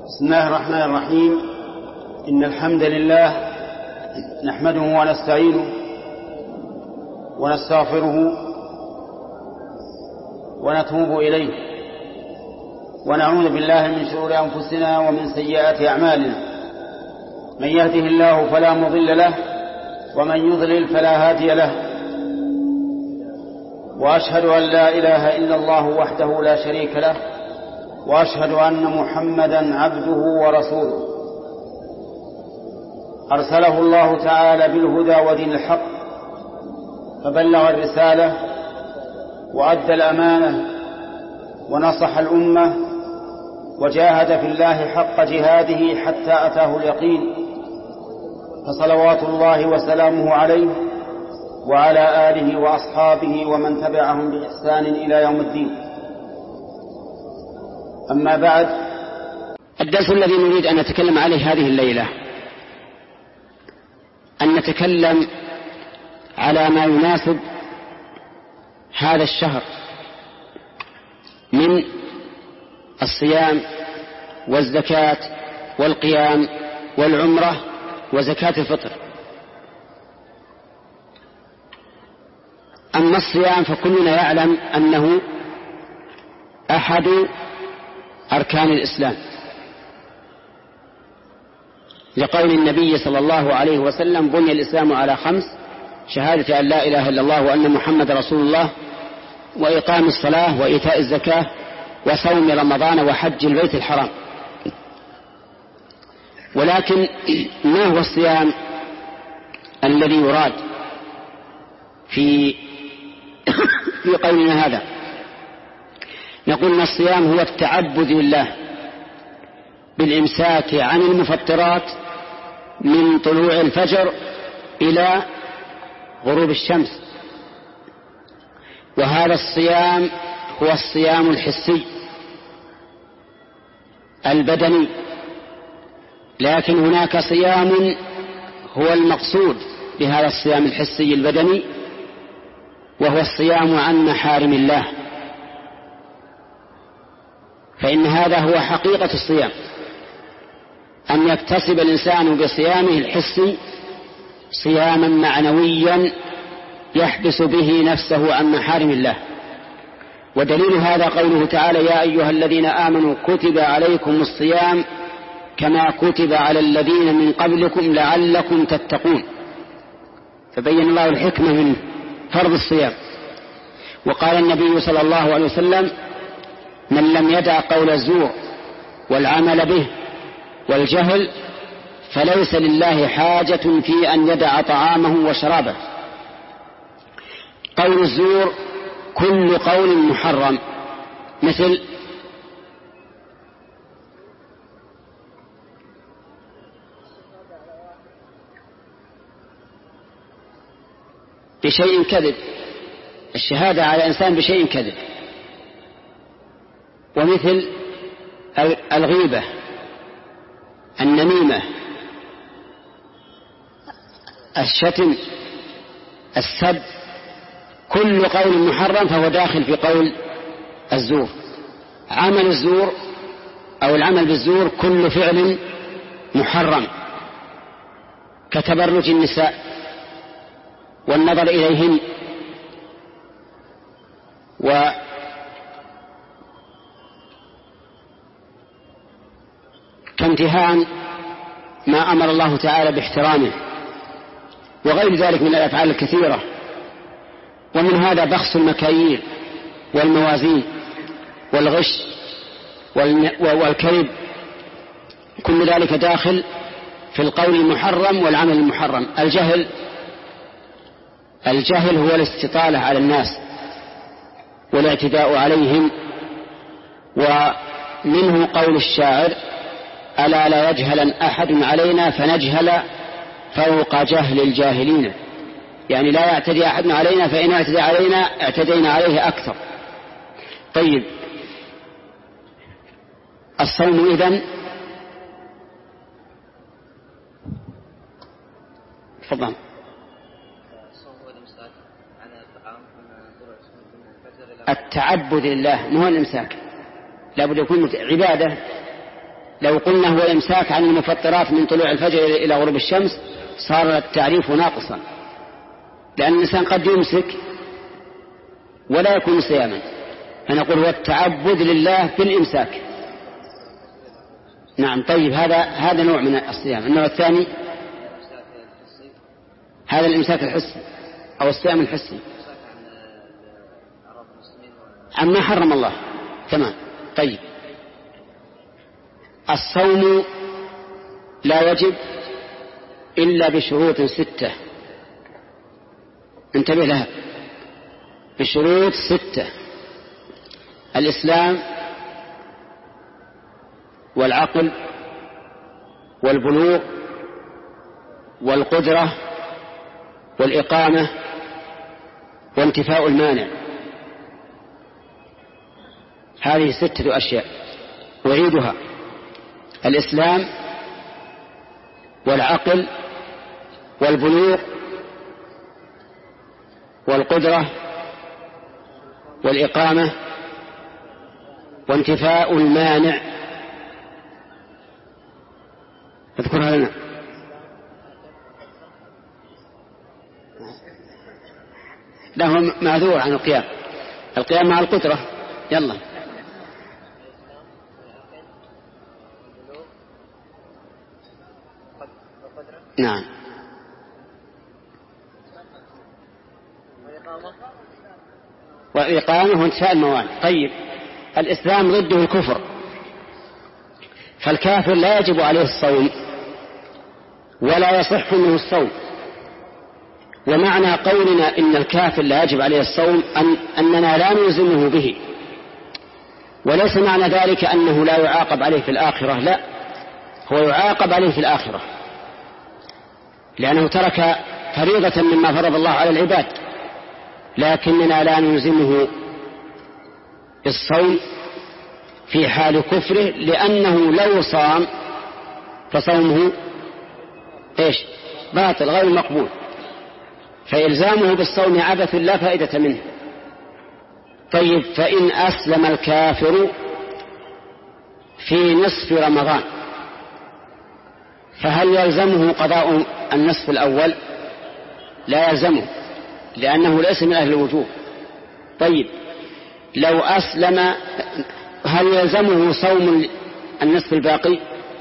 بسم الله الرحمن الرحيم. إن الحمد لله نحمده ونستعينه ونستغفره ونتوب إليه ونعوذ بالله من شرور أنفسنا ومن سيئات أعمالنا. من يهده الله فلا مضل له ومن يضلل فلا هادي له، وأشهد أن لا إله إلا الله وحده لا شريك له، وأشهد أن محمدا عبده ورسوله أرسله الله تعالى بالهدى ودين الحق فبلغ الرسالة وأدى الأمانة ونصح الأمة وجاهد في الله حق جهاده حتى أتاه اليقين، فصلوات الله وسلامه عليه وعلى آله وأصحابه ومن تبعهم بإحسان إلى يوم الدين. أما بعد، الدرس الذي نريد أن نتكلم عليه هذه الليلة أن نتكلم على ما يناسب هذا الشهر من الصيام والزكاة والقيام والعمرة وزكاة الفطر. أما الصيام فكلنا يعلم أنه أحد أركان الإسلام، لقول النبي صلى الله عليه وسلم: بني الإسلام على 5: شهادة أن لا إله إلا الله وأن محمد رسول الله، وإقام الصلاة، وإيتاء الزكاة، وصوم رمضان، وحج البيت الحرام. ولكن ما هو الصيام الذي يراد في قولنا هذا؟ نقول أن الصيام هو التعبد لله بالإمساك عن المفطرات من طلوع الفجر إلى غروب الشمس، وهذا الصيام هو الصيام الحسي البدني. لكن هناك صيام هو المقصود بهذا الصيام الحسي البدني، وهو الصيام عن محارم الله، فإن هذا هو حقيقة الصيام، أن يكتسب الإنسان بصيامه الحسي صياما معنويا يحبس به نفسه عن محارم الله. ودليل هذا قوله تعالى: يا أيها الذين آمنوا كتب عليكم الصيام كما كتب على الذين من قبلكم لعلكم تتقون. فبين الله الحكمة من فرض الصيام. وقال النبي صلى الله عليه وسلم: من لم يدع قول الزور والعمل به والجهل فليس لله حاجة في أن يدع طعامه وشرابه. قول الزور كل قول محرم، مثل بشيء كذب، الشهادة على إنسان بشيء كذب، ومثل الغيبة، النميمة، الشتم، السب، كل قول محرم فهو داخل في قول الزور. عمل الزور أو العمل بالزور كل فعل محرم، كتبرج النساء والنظر إليهن، كامتهان ما أمر الله تعالى باحترامه، وغير ذلك من الأفعال الكثيرة. ومن هذا بخس المكاييل والموازين والغش والكذب، كل ذلك داخل في القول المحرم والعمل المحرم. الجهل هو الاستطالة على الناس والاعتداء عليهم. ومنه قول الشاعر: ألا لا يجهل أحد علينا فنجهل فوق جهل الجاهلين. يعني لا يعتدي أحد علينا، فإن اعتدى علينا اعتدينا عليه أكثر. طيب، الصوم إذن تفضل. التعبد لله مو الإمساك، لابد يكون عبادة لو قلنا هو الإمساك عن المفطرات من طلوع الفجر إلى غروب الشمس صار التعريف ناقصا، لأن الإنسان قد يمسك ولا يكون صياما، فنقول هو التعبد لله بالإمساك. نعم. طيب هذا نوع من الصيام. النوع الثاني هذا الإمساك الحسي أو الصيام الحسي عما حرم الله. تمام. طيب الصوم لا يجب إلا بشروط 6، انتبه لها، بشروط 6: الإسلام والعقل والبلوغ والقدرة والإقامة وانتفاء المانع. هذه 6 أشياء أعيدها: الإسلام والعقل والبلوغ والقدرة والإقامة وانتفاء المانع. اذكرها لنا. لا، هو معذور عن القيام مع القدرة. يلا. نعم. والإقامة وانتفاء الموانع. طيب الإسلام ضده الكفر، فالكافر لا يجب عليه الصوم ولا يصح منه الصوم. ومعنى قولنا إن الكافر لا يجب عليه الصوم أننا لا نلزمه به، وليس معنى ذلك أنه لا يعاقب عليه في الآخرة، لا، هو يعاقب عليه في الآخرة لأنه ترك فريضة مما فرض الله على العباد، لكننا لا نلزمه بالصوم في حال كفره، لأنه لو صام فصومه باطل غير مقبول، فإلزامه بالصوم عبث لا فائدة منه. طيب فإن أسلم الكافر في نصف رمضان فهل يلزمه قضاء النصف الأول؟ لا يلزمه، لأنه ليس من أهل الوجوب. طيب لو أسلم هل يلزمه صوم النصف الباقي؟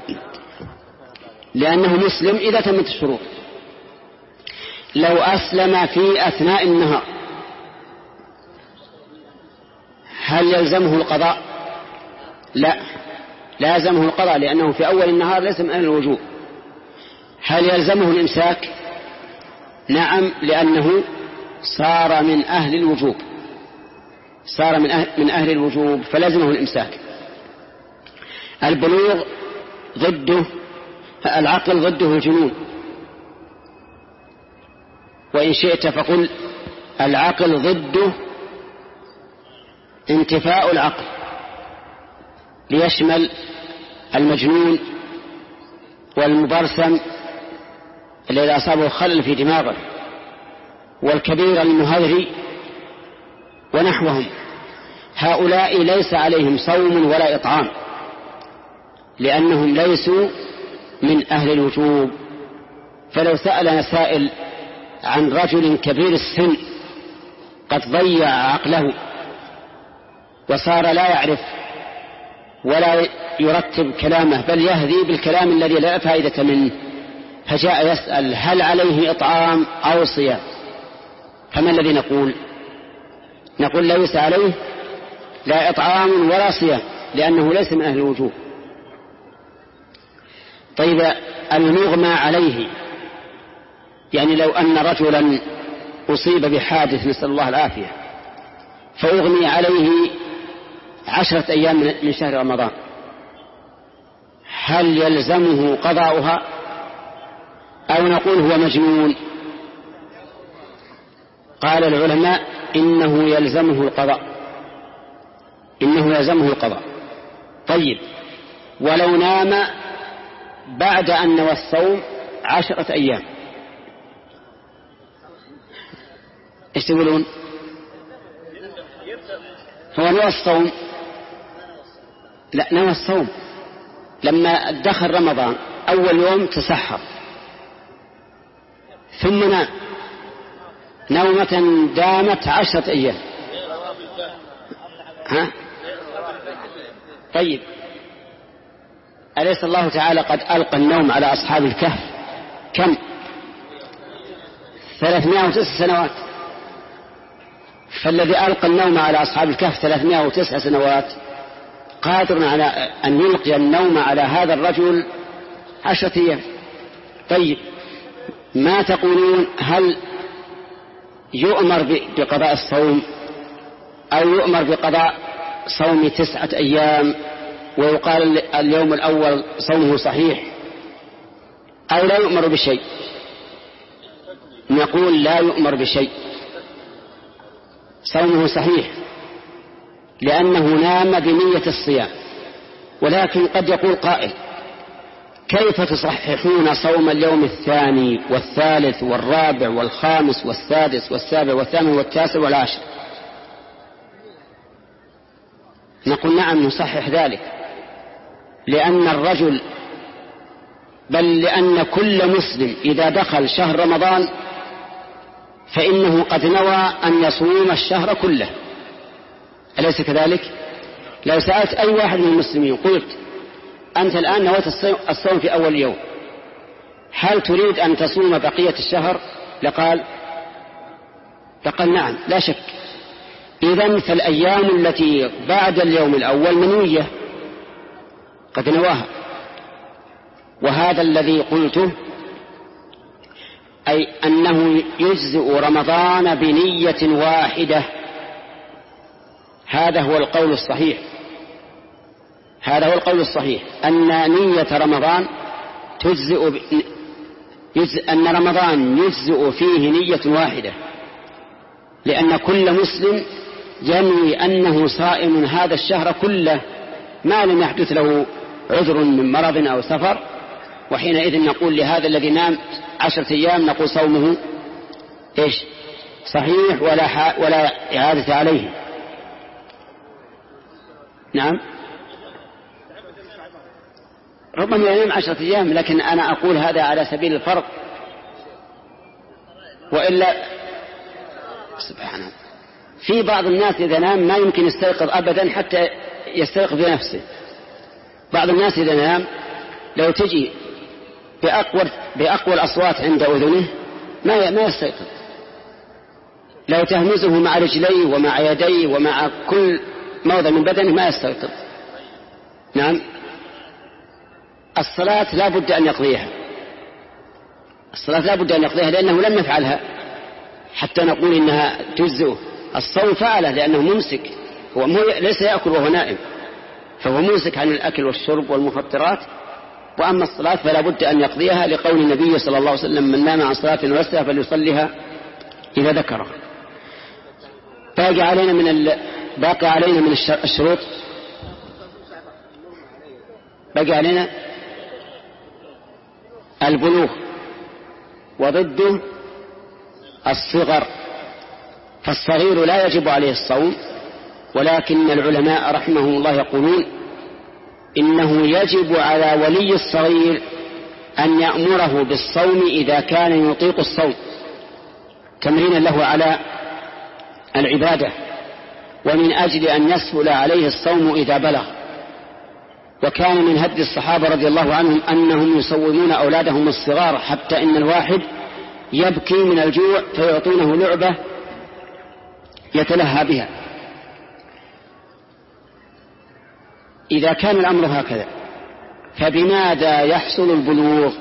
لأنه مسلم إذا تمت الشروط. لو أسلم في أثناء النهار هل يلزمه القضاء؟ لا يلزمه القضاء، لأنه في أول النهار ليس من أهل الوجوب. هل يلزمه الإمساك؟ نعم، لأنه صار من أهل الوجوب، صار من أهل الوجوب فلزمه الإمساك. البلوغ ضده العقل، ضده الجنون، وإن شئت فقل العقل ضده انتفاء العقل، ليشمل المجنون والمبرسم الذي أصابه خلل في دماغه والكبير المهذري ونحوهم. هؤلاء ليس عليهم صوم ولا إطعام، لأنهم ليسوا من أهل الوجوب. فلو سألنا سائل عن رجل كبير السن قد ضيع عقله وصار لا يعرف ولا يرتب كلامه، بل يهذي بالكلام الذي لا فائدة منه، فجاء يسأل هل عليه إطعام أو صيام، فما الذي نقول؟ نقول ليس عليه لا إطعام ولا صيام، لأنه ليس من أهل الوجوب. طيب المغمى عليه، يعني لو أن رجلا أصيب بحادث نسأل الله العافية فأغمي عليه 10 أيام من شهر رمضان، هل يلزمه قضاؤها أو نقول هو مجنون؟ قال العلماء إنه يلزمه القضاء. طيب ولو نام بعد أن نوى الصوم 10 أيام ايش تقولون؟ هو نوى الصوم؟ لا، نوى الصوم لما دخل رمضان أول يوم تسحر ثم نام نومة دامت 10 أيام. ها؟ طيب أليس الله تعالى قد ألقى النوم على أصحاب الكهف كم 309 سنوات؟ فالذي ألقى النوم على أصحاب الكهف 309 سنوات قادر على أن يلقي النوم على هذا الرجل 10 أيام. طيب ما تقولون؟ هل يؤمر بقضاء الصوم أو يؤمر بقضاء صوم 9 أيام ويقال اليوم الأول صومه صحيح، أو لا يؤمر بشيء؟ نقول لا يؤمر بشيء، صومه صحيح لأنه نام بنية الصيام. ولكن قد يقول قائل: كيف تصححون صوم اليوم 2 وال3 وال4 وال5 وال6 وال7 وال8 وال9 وال10؟ نقول: نعم نصحح ذلك، لأن الرجل بل لأن كل مسلم إذا دخل شهر رمضان فإنه قد نوى أن يصوم الشهر كله، أليس كذلك؟ لو سألت أي واحد من المسلمين قلت: أنت الآن نويت الصوم في أول يوم، هل تريد أن تصوم بقية الشهر؟ لقال نعم لا شك. إذن فالأيام التي بعد اليوم الأول منوية قد نواها. وهذا الذي قلته أي أنه يجزئ رمضان بنية واحدة، هذا هو القول الصحيح. هذا هو القول الصحيح أن نية رمضان أن رمضان يجزئ فيه نية واحدة، لأن كل مسلم ينوي أنه صائم هذا الشهر كله ما لم يحدث له عذر من مرض أو سفر. وحينئذ نقول لهذا الذي نام 10 أيام نقول صومه إيش؟ صحيح ولا إعادة عليه. نعم ربما ينام 10 أيام، لكن أنا أقول هذا على سبيل الفرق، وإلا سبحان الله في بعض الناس إذا نام ما يمكن يستيقظ أبدا حتى يستيقظ بنفسه. بعض الناس إذا نام لو تجي بأقوى الأصوات عند أذنه ما يستيقظ، لو تهمزه مع رجليه ومع يديه ومع كل موضع من بدنه ما يستيقظ. نعم الصلاة لا بد أن يقضيها، الصلاة لا بد أن يقضيها لأنه لم يفعلها حتى نقول إنها تجزئه. الصوم فعله لأنه ممسك، هو ليس يأكل وهو نائم، فهو ممسك عن الأكل والشرب والمفطرات. وأما الصلاة فلا بد أن يقضيها لقول النبي صلى الله عليه وسلم: من نام عن صلاة ونسيها فليصليها إذا ذكرها. باقي علينا من الشروط، باقي علينا البلوغ وضده الصغر. فالصغير لا يجب عليه الصوم، ولكن العلماء رحمهم الله يقولون إنه يجب على ولي الصغير أن يأمره بالصوم إذا كان يطيق الصوم تمرينا له على العبادة، ومن أجل أن يسهل عليه الصوم إذا بلغ. وكان من هدي الصحابة رضي الله عنهم أنهم يصومون أولادهم الصغار حتى إن الواحد يبكي من الجوع فيعطونه لعبة يتلهى بها. إذا كان الأمر هكذا فبماذا يحصل البلوغ؟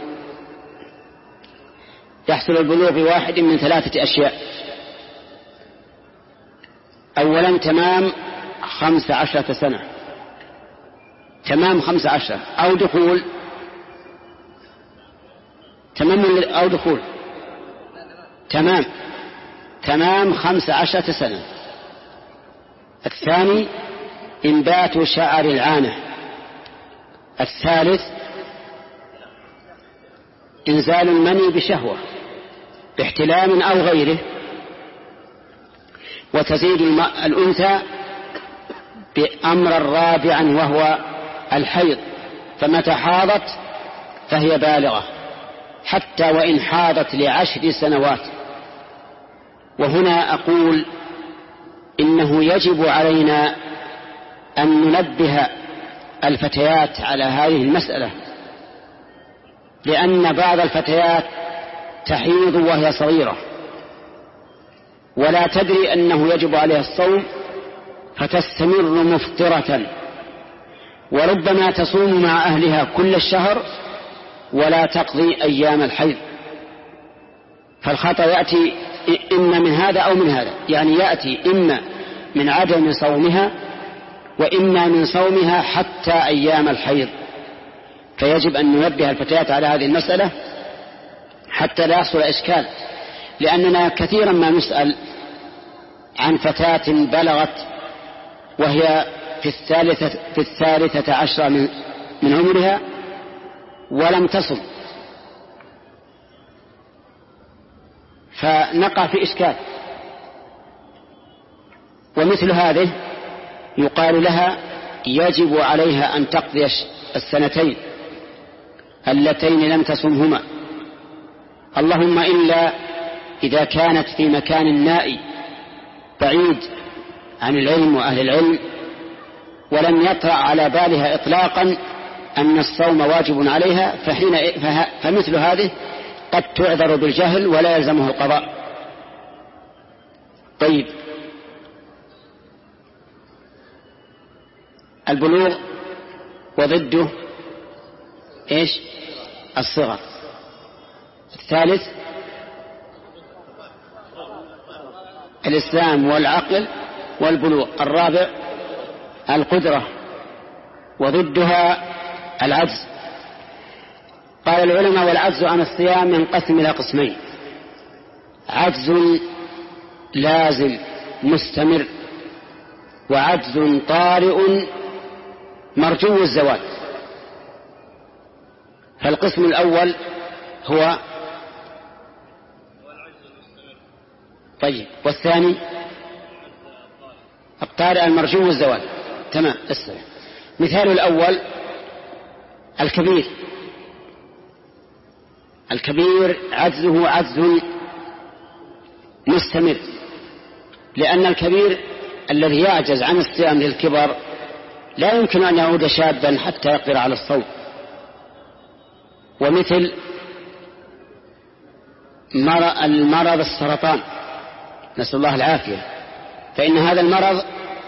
يحصل البلوغ بواحد من 3 أشياء. أولا تمام 15 سنة، تمام 15 أو دخول، تمام أو دخول، تمام 15 سنة. الثاني إنبات شعر العانة. الثالث إنزال المني بشهوة باحتلام أو غيره. وتزيد الأنثى بأمر رابعا وهو الحيض فمتى حاضت فهي بالغة حتى وإن حاضت ل10 سنوات. وهنا أقول إنه يجب علينا أن ننبه الفتيات على هذه المسألة، لأن بعض الفتيات تحيض وهي صغيرة ولا تدري أنه يجب عليها الصوم فتستمر مفطرة، وربما تصوم مع أهلها كل الشهر ولا تقضي أيام الحيض. فالخطأ يأتي إما من هذا أو من هذا، يعني يأتي إما من عدم صومها وإما من صومها حتى أيام الحيض. فيجب أن ننبه الفتيات على هذه المسألة حتى لا يحصل إشكال، لأننا كثيرا ما نسأل عن فتاة بلغت وهي في 13 من عمرها ولم تصم، فنقع في إشكال. ومثل هذه يقال لها يجب عليها أن تقضي 2 اللتين لم تصمهما، اللهم إلا إذا كانت في مكان نائي بعيد عن العلم وأهل العلم ولم يطرأ على بالها إطلاقا أن الصوم واجب عليها، فمثل هذه قد تعذر بالجهل ولا يلزمه القضاء. طيب، البلوغ وضده إيش؟ الصغر. الثالث الإسلام والعقل والبلوغ. الرابع القدرة وضدها العجز. قال العلماء والعجز عن الصيام ينقسم إلى قسمين: عجز لازم مستمر، وعجز طارئ مرجو الزوال. فالقسم الأول هو طيب، والثاني الطارئ المرجو الزوال. تمام. مثال الأول الكبير عجزه عجز مستمر، لأن الكبير الذي يعجز عن الصيام للكبر لا يمكن أن يعود شابا حتى يقدر على الصوم. ومثل المرض السرطان، نسأل الله العافية، فإن هذا المرض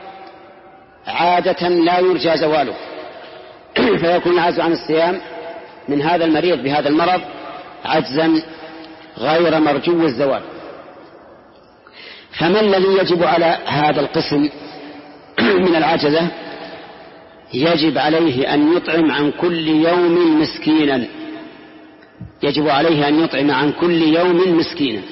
عادة لا يرجى زواله فيكون العجز عن الصيام من هذا المريض بهذا المرض عجزا غير مرجو الزوال. فما الذي يجب على هذا القسم من العجزة؟ يجب عليه أن يطعم عن كل يوم مسكينا. يجب عليه أن يطعم عن كل يوم مسكينا.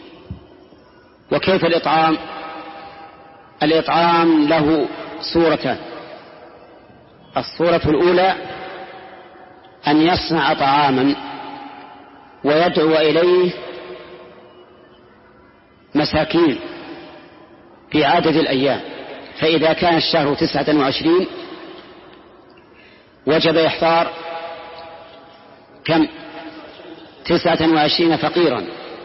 وكيف الإطعام؟ الإطعام له صورتان: الصورة الأولى أن يصنع طعاما ويدعو إليه مساكين في عدد الأيام، فإذا كان الشهر 29 وجب إحضار كم؟ 29 فقيرا،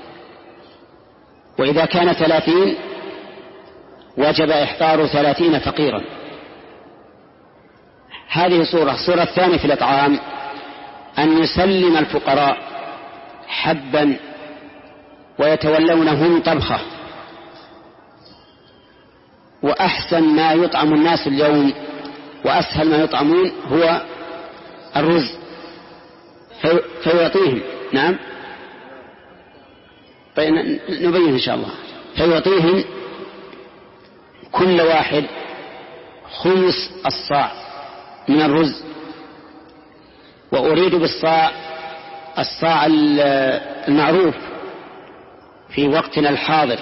وإذا كان 30 وجب إحضار 30 فقيرا. هذه صورة. الصورة الثانية في الإطعام أن يسلم الفقراء حبا ويتولونهم طبخة. وأحسن ما يطعم الناس اليوم وأسهل ما يطعمون هو الرز، فيعطيهم. نعم، طيب نبين إن شاء الله. فيعطيهم كل واحد 5 الصاع من الرز. وأريد بالصاع الصاع المعروف في وقتنا الحاضر،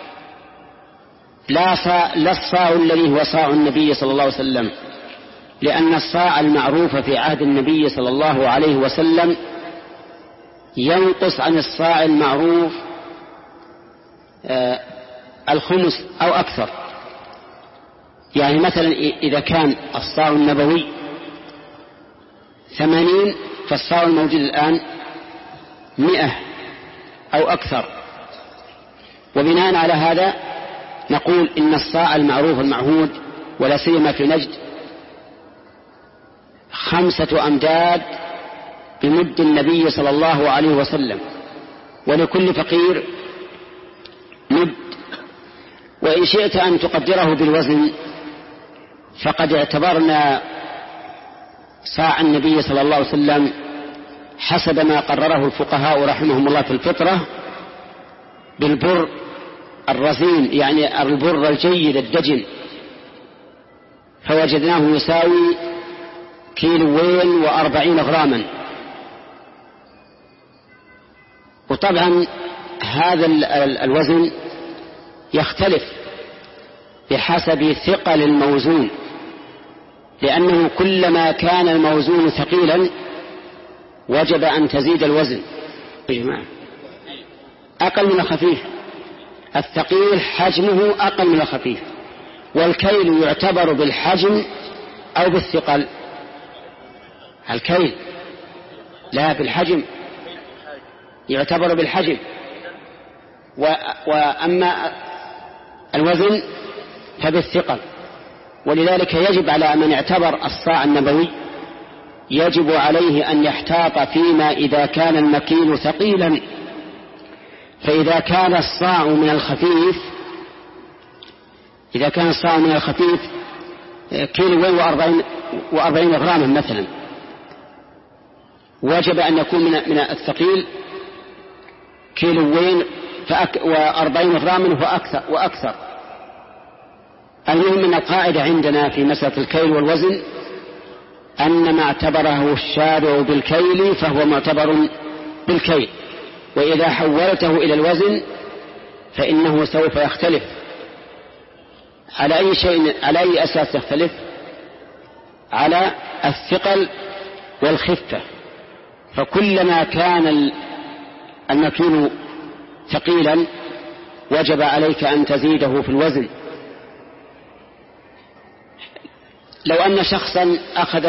لا الصاع الذي هو صاع النبي صلى الله عليه وسلم، لأن الصاع المعروف في عهد النبي صلى الله عليه وسلم ينقص عن الصاع المعروف 1/5 أو أكثر. يعني مثلا إذا كان الصاع النبوي 80، فالصاع الموجود الآن 100 أو أكثر. وبناء على هذا نقول إن الصاع المعروف المعهود ولا سيما في نجد 5 أمداد بمد النبي صلى الله عليه وسلم، ولكل فقير مد. وإن شئت أن تقدره بالوزن فقد اعتبرنا صاع النبي صلى الله عليه وسلم حسب ما قرره الفقهاء رحمهم الله في الفطرة بالبر الرزين، يعني البر الجيد الدجن، فوجدناه يساوي 240 غراما. وطبعا هذا الوزن يختلف بحسب ثقل الموزون، لأنه كلما كان الموزون ثقيلا وجب أن تزيد الوزن. أقل من الخفيف، الثقيل حجمه أقل من الخفيف، والكيل يعتبر بالحجم أو بالثقل؟ الكيل لا، بالحجم، يعتبر بالحجم. وأما الوزن فبالثقل. ولذلك يجب على من اعتبر الصاع النبوي يجب عليه أن يحتاط فيما إذا كان المكيل ثقيلا. فإذا كان الصاع من الخفيف، إذا كان الصاع من الخفيف 240 غراما مثلا، وجب أن يكون من الثقيل 240 غراما وأكثر. المهم من القاعدة عندنا في مسألة الكيل والوزن أن ما اعتبره الشارع بالكيل فهو معتبر بالكيل، وإذا حولته إلى الوزن فإنه سوف يختلف. على أي شيء، على أي أساس يختلف؟ على الثقل والخفة. فكلما كان المكيل ثقيلا وجب عليك أن تزيده في الوزن. لو أن شخصا أخذ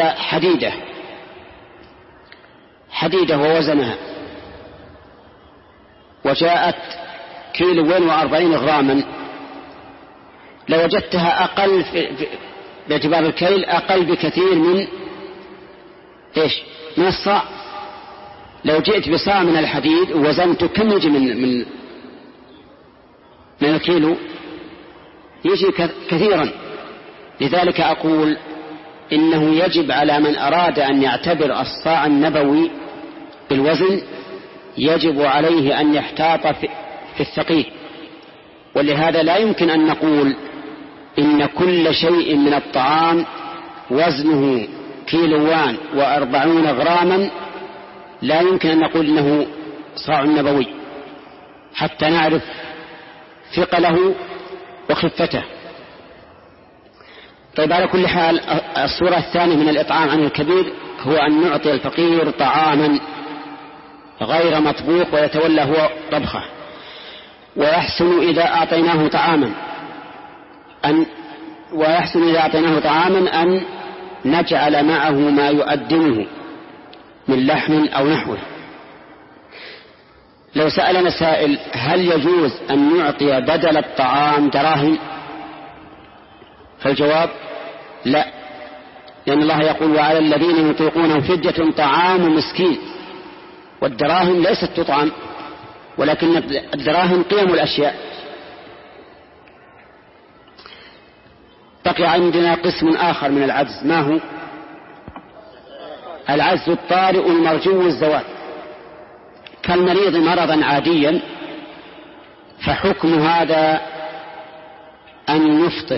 حديدة ووزنها وجاءت 240 غراما، لوجدتها أقل باعتبار الكيل أقل بكثير من من الصاع. لو جئت بصاع من الحديد ووزنته كم يجي من الكيلو؟ يجي كثيرا. لذلك أقول إنه يجب على من أراد أن يعتبر الصاع النبوي بالوزن يجب عليه أن يحتاط في الثقيل. ولهذا لا يمكن أن نقول إن كل شيء من الطعام وزنه 240 غراما، لا يمكن أن نقول إنه صاع نبوي حتى نعرف ثقله وخفته. طيب، على كل حال الصورة الثانية من الإطعام عن الكبير هو أن نعطي الفقير طعاما غير مطبوخ ويتولى هو طبخه. ويحسن إذا أعطيناه طعاما أن نجعل معه ما يؤدمه من لحم أو نحوه. لو سألنا سائل هل يجوز أن نعطي بدل الطعام دراهم؟ فالجواب لا، لأن الله يقول وعلى الذين يطيقونه فدية طعام مسكين. والدراهم ليست تطعم، ولكن الدراهم قيم الأشياء. بقي عندنا قسم آخر من العجز، ما هو؟ العجز الطارئ المرجو الزوال. كالمريض مرضا عاديا فحكم هذا أن يفطر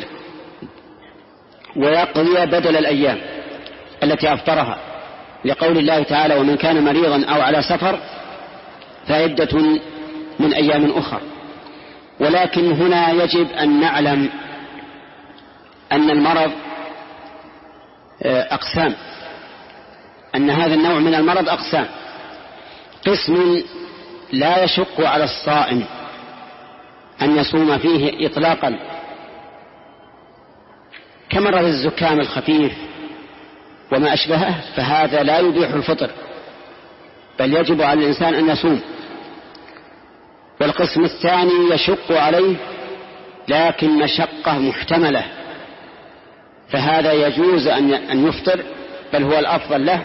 ويقضي بدل الأيام التي أفطرها، لقول الله تعالى ومن كان مريضا أو على سفر فعدة من أيام أخرى. ولكن هنا يجب أن نعلم أن المرض أقسام، أن هذا النوع من المرض أقسام. قسم لا يشق على الصائم أن يصوم فيه إطلاقا، كمرض الزكام الخفيف وما أشبهه فهذا لا يبيح الفطر، بل يجب على الإنسان أن يصوم. والقسم الثاني يشق عليه لكن مشقة محتملة، فهذا يجوز أن يفطر، بل هو الأفضل له،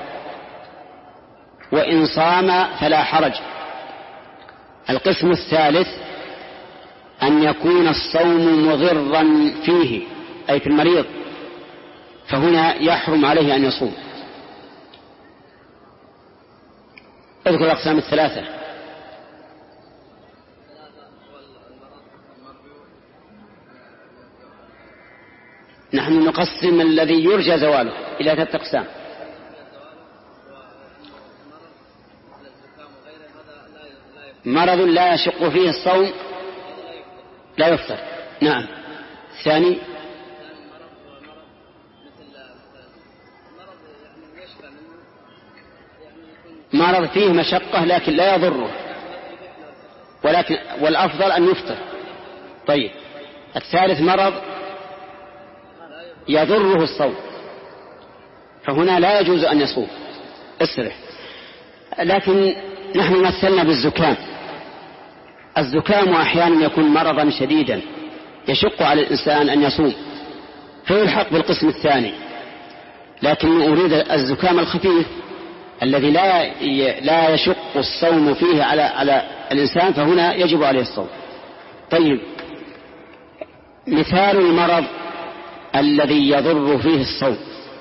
وإن صام فلا حرج. القسم الثالث أن يكون الصوم مضرا فيه أي في المريض، فهنا يحرم عليه أن يصوم. اذكر الأقسام الثلاثة. نحن نقسم الذي يرجى زواله إلى 3 أقسام. مرض لا يشق فيه الصوم لا يفطر. نعم. الثاني مرض فيه مشقة لكن لا يضره، والأفضل أن يفطر. طيب. الثالث مرض يضره الصوم، فهنا لا يجوز أن يصوم اسره. لكن نحن مثلنا بالزكام. الزكام أحيانا يكون مرضا شديدا يشق على الإنسان أن يصوم، فيلحق بالقسم الثاني. لكن أريد الزكام الخفيف الذي لا يشق الصوم فيه على الإنسان، فهنا يجب عليه الصوم. طيب، مثال المرض الذي يضر فيه الصوم.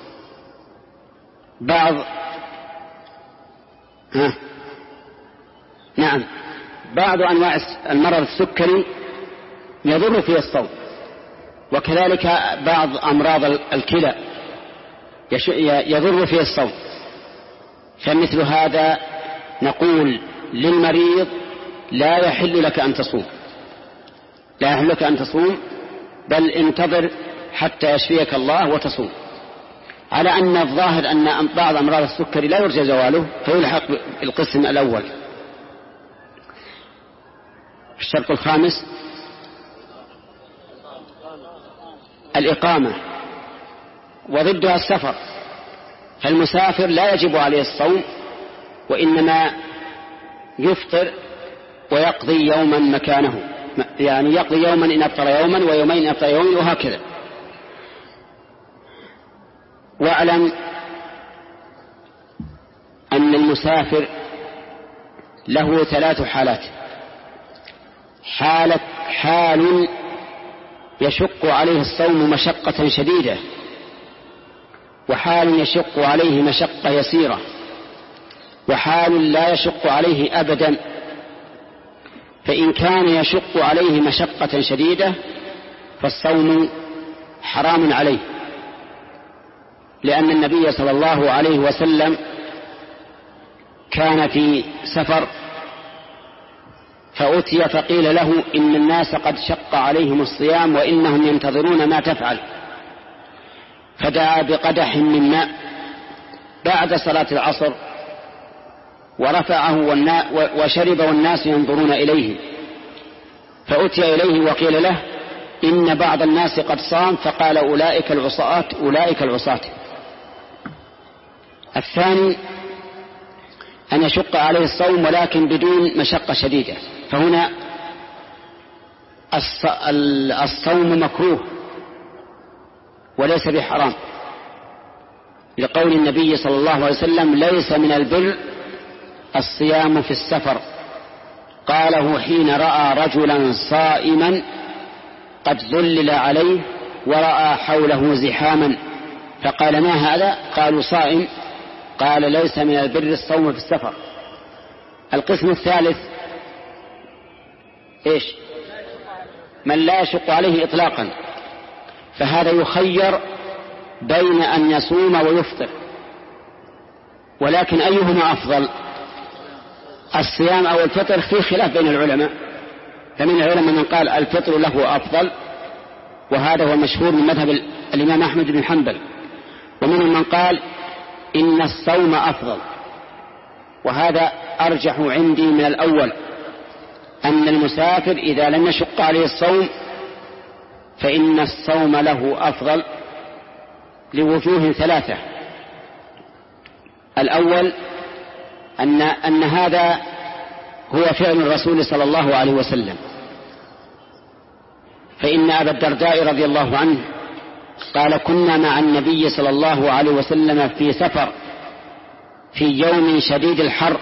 بعض أنواع المرض السكري يضر فيه الصوم، وكذلك بعض أمراض الكلى يضر فيه الصوم. فمثل هذا نقول للمريض لا يحل لك أن تصوم، لا يحل لك أن تصوم، بل انتظر حتى يشفيك الله وتصوم. على أن الظاهر أن بعض أمراض السكري لا يرجى زواله، فيلحق بالقسم الأول. الشرط الخامس الإقامة، وضدها السفر. فالمسافر لا يجب عليه الصوم، وإنما يفطر ويقضي يوما مكانه، يعني يقضي يوما إن أفطر يوما، ويومين إن أفطر يوما، وهكذا. واعلم أن المسافر له 3 حالات. حال يشق عليه الصوم مشقة شديدة، وحال يشق عليه مشقة يسيرة، وحال لا يشق عليه أبدا. فإن كان يشق عليه مشقة شديدة فالصوم حرام عليه، لأن النبي صلى الله عليه وسلم كان في سفر فأتي فقيل له إن الناس قد شق عليهم الصيام وإنهم ينتظرون ما تفعل، فدعا بقدح من ماء بعد صلاة العصر ورفعه وشرب والناس ينظرون إليه، فأتي إليه وقيل له إن بعض الناس قد صام، فقال أولئك العصاة أولئك العصاة. الثاني أن يشق عليه الصوم ولكن بدون مشقة شديدة، فهنا الصوم مكروه وليس بحرام، لقول النبي صلى الله عليه وسلم ليس من البر الصيام في السفر، قاله حين رأى رجلا صائما قد ذلل عليه ورأى حوله زحاما، فقال ما هذا؟ قالوا صائم، قال ليس من البر الصوم في السفر. القسم الثالث إيش؟ من لا يشق عليه إطلاقا، فهذا يخير بين أن يصوم ويفطر، ولكن أيهما أفضل، الصيام أو الفطر؟ في خلاف بين العلماء، فمن العلماء من قال الفطر له أفضل، وهذا هو المشهور من مذهب الإمام أحمد بن حنبل، ومنهم من قال إن الصوم أفضل، وهذا أرجح عندي من الأول، أن المسافر إذا لم يشق عليه الصوم فإن الصوم له أفضل لوجوه 3. الأول أن هذا هو فعل الرسول صلى الله عليه وسلم، فإن أبا الدرداء رضي الله عنه قال: كنا مع النبي صلى الله عليه وسلم في سفر في يوم شديد الحر،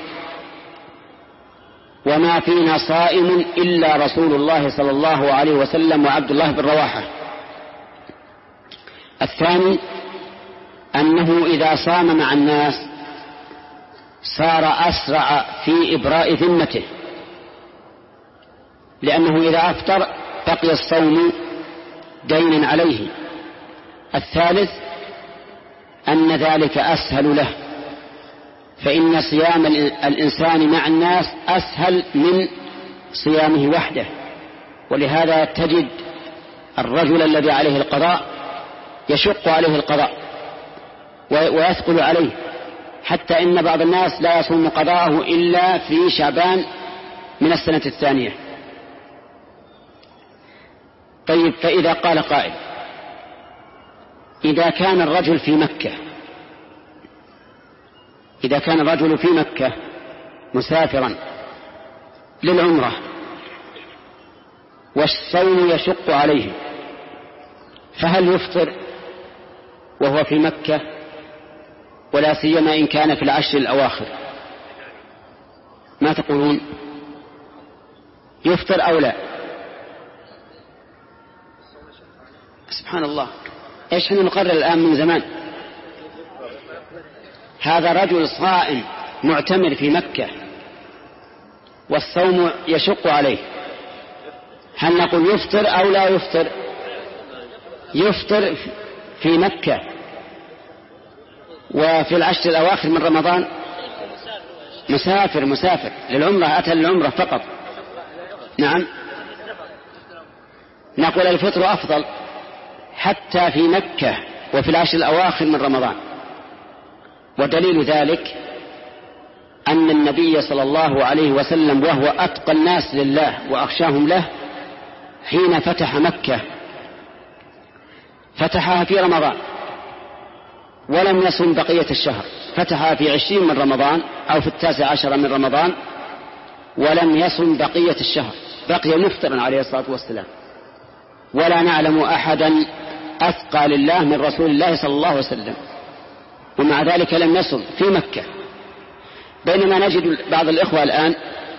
وما فينا صائم إلا رسول الله صلى الله عليه وسلم وعبد الله بن رواحة. الثاني أنه إذا صام مع الناس صار أسرع في إبراء ذمته، لأنه إذا أفطر بقي الصوم دينا عليه. الثالث أن ذلك أسهل له، فإن صيام الإنسان مع الناس أسهل من صيامه وحده، ولهذا تجد الرجل الذي عليه القضاء يشق عليه القضاء ويثقل عليه، حتى إن بعض الناس لا يصوم قضاءه إلا في شعبان من السنة الثانية. طيب، فإذا قال قائل: إذا كان الرجل في مكة مسافرا للعمرة والصوم يشق عليه، فهل يفطر وهو في مكة، ولا سيما إن كان في العشر الأواخر؟ ما تقولون؟ يفطر أو لا؟ سبحان الله، إيش نقرر الآن من زمان؟ هذا رجل صائم معتمر في مكة والصوم يشق عليه، هل نقول يفطر أو لا يفطر؟ يفطر في مكة وفي العشر الأواخر من رمضان. مسافر للعمرة، أتى للعمرة فقط. نعم، نقول الفطر أفضل حتى في مكة وفي العشر الأواخر من رمضان. ودليل ذلك أن النبي صلى الله عليه وسلم وهو أتقى الناس لله وأخشاهم له حين فتح مكة فتحها في رمضان ولم يصم بقية الشهر، فتحها في 20 من رمضان أو في 19 من رمضان ولم يصم بقية الشهر، بقي مفطرا عليه الصلاة والسلام. ولا نعلم أحدا أثقى لله من رسول الله صلى الله عليه وسلم، ومع ذلك لم يصم في مكة. بينما نجد بعض الإخوة الآن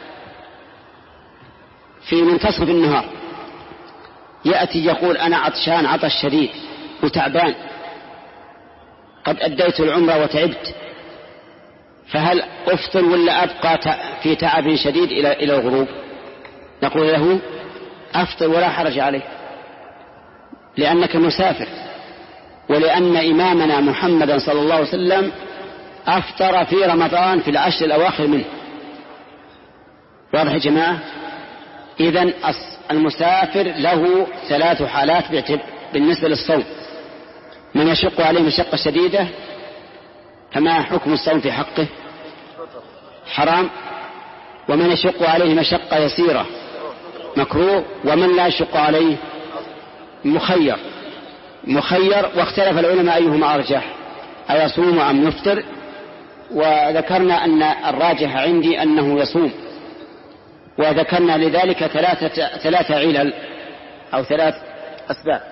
في منتصف النهار يأتي يقول: أنا عطشان عطش شديد وتعبان، قد أديت العمرة وتعبت، فهل أفطر ولا أبقى في تعب شديد إلى الغروب؟ نقول له: أفطر ولا حرج عليه، لأنك مسافر، ولأن إمامنا محمدا صلى الله عليه وسلم أفطر في رمضان في العشر الأواخر منه. واضح يا جماعة؟ إذن المسافر له 3 حالات بالنسبة للصوم: من يشق عليه مشقة شديدة فما حكم الصوم في حقه؟ حرام. ومن يشق عليه مشقة يسيرة مكروه. ومن لا يشق عليه مخير. واختلف العلماء أيهما أرجح، أيصوم أم يفطر؟ وذكرنا أن الراجح عندي أنه يصوم، وذكرنا لذلك 3 علل أو 3 أسباب.